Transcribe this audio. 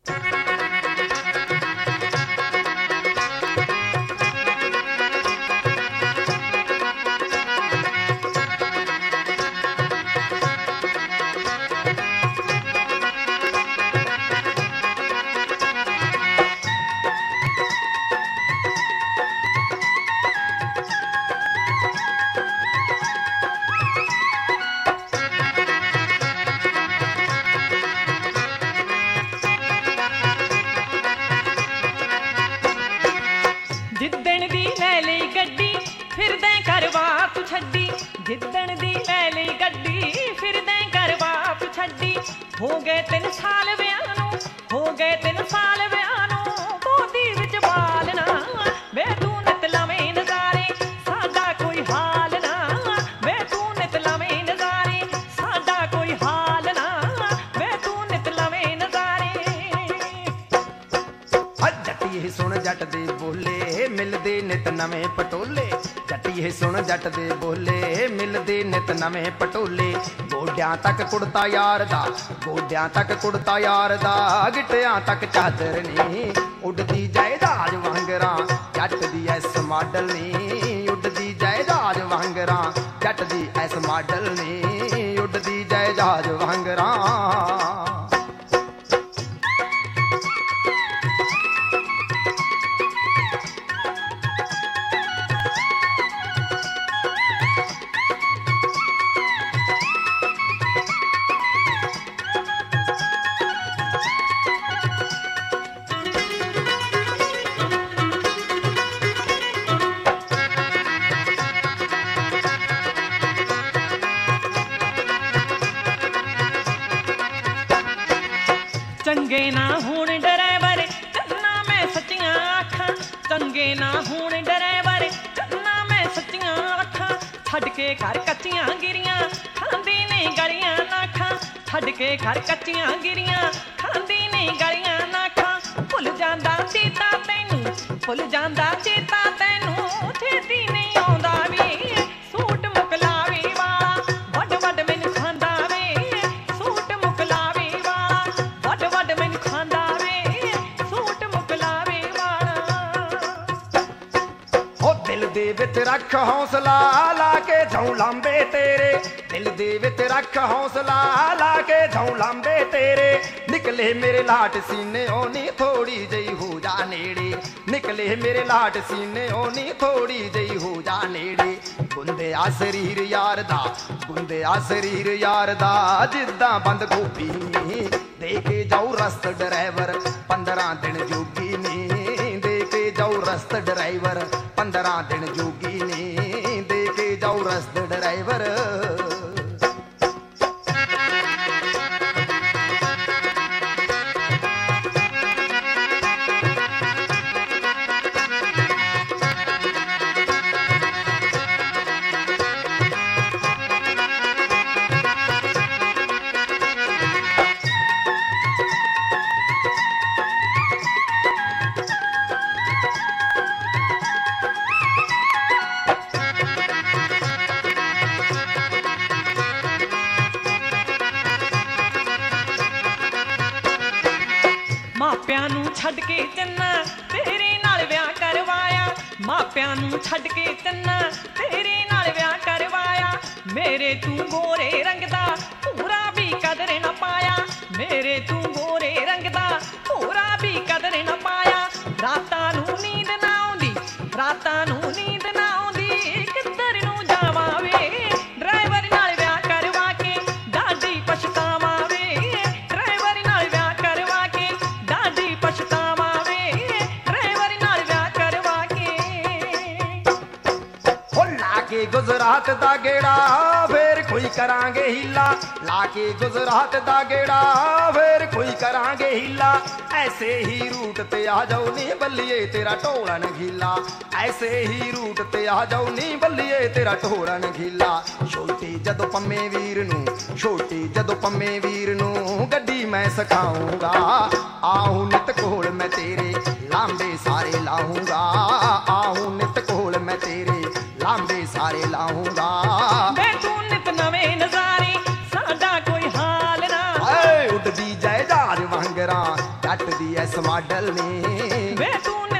ਜਿੱਦਣ ਦੀ ਲੈ ਲਈ ਗੱਡੀ ਫਿਰਦੇ ਕਰਵਾ ਤੂੰ ਛੱਡੀ, ਜਿੱਦਣ ਦੀ ਲੈ ਲਈ ਗੱਡੀ ਫਿਰਦੇ ਕਰਵਾ ਤੂੰ ਛੱਡੀ। ਹੋ ਗਏ 3 ਸਾਲ ਵਿਆਹ ਨੂੰ, ਹੋ ਗਏ 3 ਸਾਲ ਵਿਆਹ ਨੂੰ, ਗੋਦੀ ਵਿੱਚ ਬਾਲ ਨਾ ਵੇ ਤੂੰ ਨਿਤ ਲਵੇਂ ਨਜ਼ਾਰੇ, ਸਾਡਾ ਕੋਈ ਹਾਲ ਨਾ ਵੇ ਤੂੰ ਨਿਤ ਲਵੇਂ ਨਜ਼ਾਰੇ, ਸਾਡਾ ਕੋਈ ਹਾਲ ਨਾ ਵੇ ਤੂੰ ਨਿਤ ਲਵੇਂ ਨਜ਼ਾਰੇ। ਜੱਟੀਏ ਸੁਣ ਜੱਟ ਦੇ ਬੋਲੇ ਮਿਲਦੇ ਨਿਤ ਨਵੇਂ ਪਟੋਲੇ, ਜੱਟੀਏ ਸੁਣ ਜੱਟ ਦੇ ਬੋਲੇ ਮਿਲਦੇ ਨਿਤ ਨਵੇਂ ਪਟੋਲੇ। ਗੋਡਿਆਂ ਤੱਕ ਕੁੜਤਾ ਯਾਰ ਦਾ, ਗੋਡਿਆਂ ਤੱਕ ਕੁੜਤਾ ਯਾਰ ਦਾ, ਗਿੱਟਿਆਂ ਤੱਕ ਚਾਦਰ ਨੀ ਉੱਡਦੀ ਜਾਇਦਾਦ ਵਾਂਗਰਾਂ ਜੱਟ ਦੀ ਐਸ ਮਾਡਲ ਨੀ, ਉੱਡਦੀ ਜਾਇਦਾਦ ਵਾਂਗਰਾਂ ਜੱਟ ਦੀ ਐਸ ਮਾਡਲ ਨੀ, ਉੱਡਦੀ ਜਾਇਦਾਦ ਵਾਂਗਰਾਂ। ਚੰਗੇ ਨਾ ਹੋਣ ਡਰਾਈਵਰ ਕਰਨਾ ਮੈਂ ਸੱਚੀਆਂ ਆਖਾਂ, ਚੰਗੇ ਨਾ ਹੋਣ ਡਰਾਈਵਰ ਕਰਨਾ ਮੈਂ ਸੱਚੀਆਂ ਆਖਾਂ। ਛੱਡ ਕੇ ਘਰ ਕੱਚੀਆਂ ਗਿਰੀਆਂ ਖਾਂਦੀ ਨੇ ਗਲੀਆਂ ਨਾਖਾਂ, ਛੱਡ ਕੇ ਘਰ ਕੱਚੀਆਂ ਗਿਰੀਆਂ ਖਾਂਦੀ ਨੇ ਗਲੀਆਂ ਨਾਖਾਂ। ਭੁੱਲ ਜਾਂਦਾ ਚੇਤਾ ਤੈਨੂੰ, ਭੁੱਲ ਜਾਂਦਾ ਚੇਤਾ ਤੈਨੂੰ, ਛੇਤੀ ਨਹੀਂ ਆਉਂਦਾ ਵੀ ਸੂਟ ਮੁਕਲਾਵੇ ਵਾਲਾ, ਵੱਡ ਵੱਡ ਮੈਨੂੰ ਖਾਂਦਾ ਵੇ ਸੂਟ ਮੁਕਲਾਵੇ ਵਾਲਾ, ਵੱਡ ਵੱਡ ਮੈਨੂੰ ਖਾਂਦਾ ਵੇ ਸੂਟ ਮੁਕਲਾਵੇ ਵਾਲਾ। ਉਹ ਦਿਲ ਦੇ ਵਿੱਚ ਰੱਖ ਹੌਸਲਾ ਲਾ ਕੇ ਜਾਉ ਲਾਂਬੇ ਤੇਰੇ, ਦਿਲ ਦੇ ਵਿੱਚ ਰੱਖ ਹੌਸਲਾ ਲਾ ਕੇ ਜਾਉ ਲਾਂਬੇ ਤੇਰੇ। ਨਿਕਲੇ ਮੇਰੇ ਲਾਟ ਸੀਨੇ ਉਹ ਨੀ ਥੋੜੀ ਜਿਹੀ ਹੋ ਜਾ ਨੇੜੇ, ਨਿਕਲੇ ਮੇਰੇ ਲਾਟ ਸੀਨੇ ਉਹ ਨੀ ਥੋੜੀ ਜਿਹੀ ਹੋ ਜਾ ਨੇੜੇ। ਗੁੰਦਿਆ ਸਰੀਰ ਯਾਰ ਦਾ, ਗੁੰਦਿਆ ਸਰੀਰ ਯਾਰ ਦਾ, ਜਿੱਦਾਂ ਬੰਦ ਗੋਭੀ ਨੀ ਦੇ ਕੇ ਜਾਉ ਰਸਤ ਡਰਾਈਵਰ 15 ਦਿਨ ਜੋਗੀ ਨੀ, ਦੇ ਕੇ ਜਾਉ ਰਸਤ ਡਰਾਈਵਰ 15 ਦਿਨ ਜੋਗੀ ਨੀ, ਦੇ ਕੇ ਜਾਉ ਰਸਤ ਡਰਾਈਵਰ। ਮਾਪਿਆਂ ਨੂੰ ਛੱਡ ਕੇ ਚੰਨਾ ਤੇਰੇ ਨਾਲ ਵਿਆਹ ਕਰਵਾਇਆ, ਮਾਪਿਆਂ ਨੂੰ ਛੱਡ ਕੇ ਚੰਨਾ ਤੇਰੇ ਨਾਲ ਵਿਆਹ ਕਰਵਾਇਆ। ਮੇਰੇ ਤੂੰ ਗੋਰੇ ਰੰਗ ਦਾ ਪੂਰਾ ਵੀ ਕਦਰ ਨਾ ਪਾਇਆ, ਮੇਰੇ ਤੂੰ ਗੋਰੇ ਰੰਗ ਦਾ ਪੂਰਾ ਵੀ ਕਦਰ ਨਾ ਪਾਇਆ। ਰਾਤਾਂ ਨੂੰ ਨੀਂਦ ਨਾ ਆਉਂਦੀ, ਰਾਤਾਂ ਨੂੰ ਨੀਂਦ ਨਾ ਆਉਂਦੀ, ਕਿੱਧਰ ਨੂੰ ਜਾਵਾਂ ਵੇ ਡਰਾਈਵਰ ਨਾਲ ਵਿਆਹ ਕਰਵਾ ਕੇ ਡਾਢੀ ਪਛਤਾਵਾਂ ਵੇ, ਡਰਾਈਵਰ ਨਾਲ ਵਿਆਹ ਕਰਵਾ ਕੇ ਡਾਢੀ ਪਛਤਾਵਾਂ ਵੇ, ਡਰਾਈਵਰ ਨਾਲ ਵਿਆਹ ਕਰਵਾ ਕੇ। ਹੋ ਲਾ ਕੇ ਗੁਜਰਾਤ ਦਾ ਗੇੜਾ ਫੇਰ ਕੋਈ ਕਰਾਂਗੇ ਹੀਲਾ, ਲਾ ਕੇ ਗੁਜਰਾਤ ਦਾ ਗੇੜਾ ਫੇਰ ਕੋਈ ਕਰਾਂਗੇ ਹੀਲਾ। ਐਸੇ ਹੀ रूट ते आ जाओ नी बल्लिए तेरा ढोलन गीला, ऐसे ही रूट ते आ जाओ नी बल्लिए तेरा ढोलन गीला। छोटी जदों पम्मे वीर नू, छोटी जदों पम्मे वीर नू गड्डी मैं सिखाऊंगा, आहूं नित कोल मैं तेरे लांबे सारे लाऊंगा, आहूं नित कोल मैं तेरे लांबे सारे लाऊंगा। मैं तू नित नवे नजारे साडा कोई हाल ना, उड़दी जाए जहाज वांगरा ਜੱਟ ਦੀ ਐਸ ਮਾਡਲ ਨੀ ਵੇ ਤੂੰ